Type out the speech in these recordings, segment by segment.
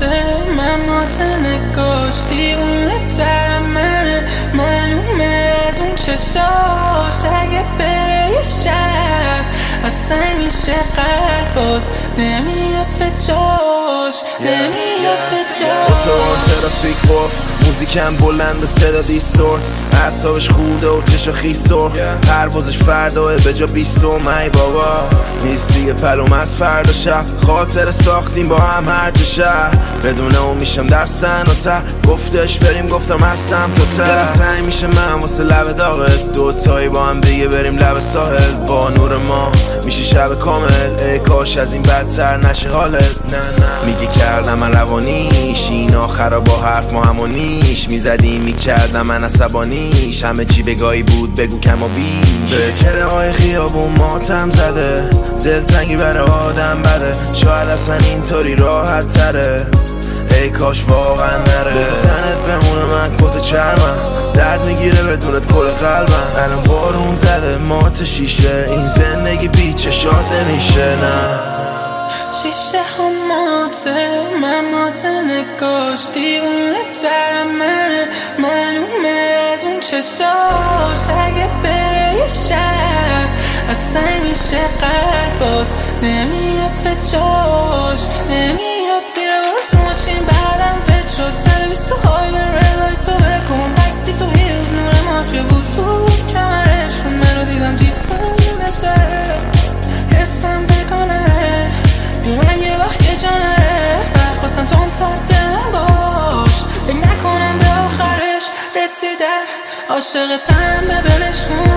مات نگاش دیوونه تر منه، معلومه از اون چشاش اگه بره یه شب اصلا میشه قلب باز نمیاد به جاش، نمیاد به جاش. موتوران ترافیک خوف، موزیکم بلند و صدا دیستورت، اعصابش خوده و چشا خیس سرخ، پروازش فرداه به جا 20 ای بابا نیست دیگه پلوم از فردا شب، خاطر ساختیم با هم هر جا شهر، بدون اون میشم دستن و ته، گفتش بریم گفتم هستم تو ته، تنگ میشه من واسه لب داغت، دوتایی با هم دیگه بریم لب ساحل، با نور ما میشه شب کامل، ای کاش از این بدتر نشه حالت. نه میگی کردم من روانیش، این آخرا با حرف ما همونیش، میزدیم میکردم من عصبانیش، همه چی بگاهی بود بگو کم و بیش، به چهره های خیابون ماتم زده، دلتنگی برای آدم بده، شاید اصلا اینطوری راحت تره، ای کاش واقعا نره، تنت بمونه من کت چرمم، درد میگیره بدونت کل قلبم، الان بارون زده مات شیشه، این زندگی بی چشات نمیشه. نه شیشه ها ماته، من مات نگاش دیوونه تر منه، معلومه از اون چشاش اگه بره یه شب اصلا میشه قلب باز نمیاد به جاش، نمیاد زیر برو تو ماشین بعدم فت شد 120 های به رلای تو بکن بکسی تو هیروز نور ما که بود رو کمرش خون منو دیدم دیوونه سره حسم بکنه بیمونم یه وقت یه جانره فرق خواستم تو تر برم باش فکر نکنم به آخرش رسیده عاشقتم به بلش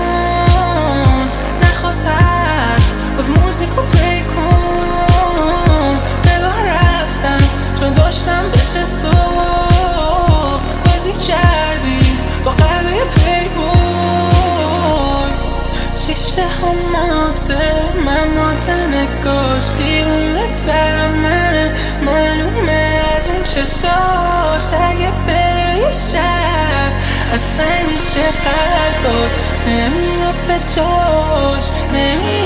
کن نخواست حرف گفت موزیکو پلی کن نگاه رفتم چون داشتم بشه صبح بازی کردی با قلبه پلی بوی شیشه ها ماته من مات نگاش دیوونه تر منه، معلومه از اون چشاش اگه بره یه شب اصلا میشه قلب باز نمیاد به جاش، نمیاد